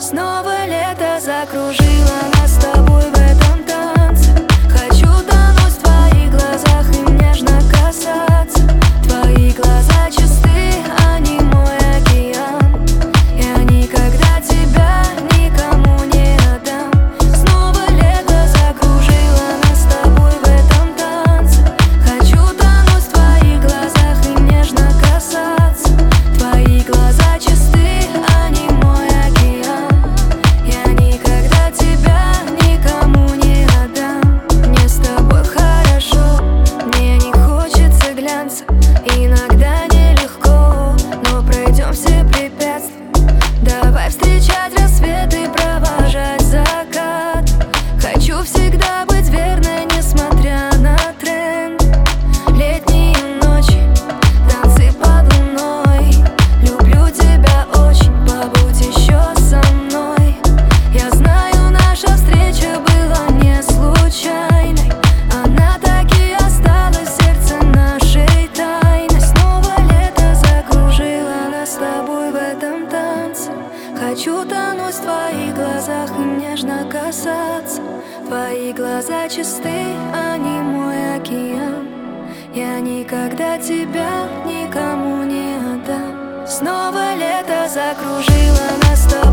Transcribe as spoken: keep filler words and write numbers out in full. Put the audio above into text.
Снова лето закружило нас с тобой в этом танце. Хочу тонуть в твоих глазах и нежно касаться. Твои глаза чисты, они мой океан. Я никогда тебя никому не отдам. Снова лето закружило нас с тобой в этом танце. Хочу тонуть в твоих глазах и нежно касаться. Твои глаза чисты, они мой океан. Я никогда тебя никому не отдам. Мне с тобой хорошо, мне не хочется глянца. Иногда нелегко, но пройдем все препятствия. Давай встречать рассвет и провожать закат. Хочу всегда быть верной, несмотря на тренд. Летние ночи, танцы под луной. Люблю тебя очень, побудь еще со мной. Я знаю, наша встреча была не случайной. Она так и осталась в сердце нашей тайной. Снова лето закружило нас с тобой в этом танце. Хочу тонуть в твоих глазах и нежно касаться. Твои глаза чисты, они мой океан. Я никогда тебя никому не отдам. Снова лето закружило нас с тобой.